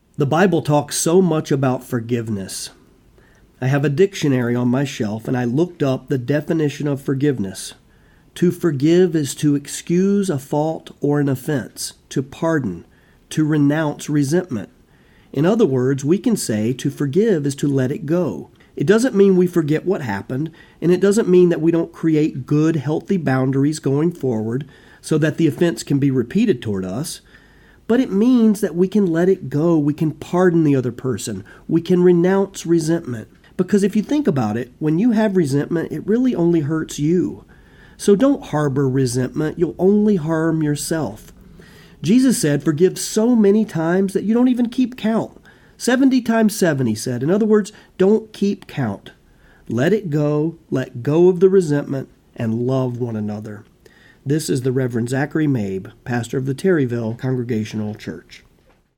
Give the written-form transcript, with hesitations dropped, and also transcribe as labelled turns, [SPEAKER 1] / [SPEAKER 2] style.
[SPEAKER 1] The Bible talks so much about forgiveness. I have a dictionary on my shelf, and I looked up the definition of forgiveness. To forgive is to excuse a fault or an offense, to pardon, to renounce resentment. In other words, we can say to forgive is to let it go. It doesn't mean we forget what happened, and it doesn't mean that we don't create good, healthy boundaries going forward so that the offense can be repeated toward us. But it means that we can let it go. We can pardon the other person. We can renounce resentment. Because if you think about it, when you have resentment, it really only hurts you. So don't harbor resentment. You'll only harm yourself. Jesus said, forgive so many times that you don't even keep count. 70 times 7, he said. In other words, don't keep count. Let it go. Let go of the resentment and love one another. This is the Reverend Zachary Mabe, pastor of the Terryville Congregational Church.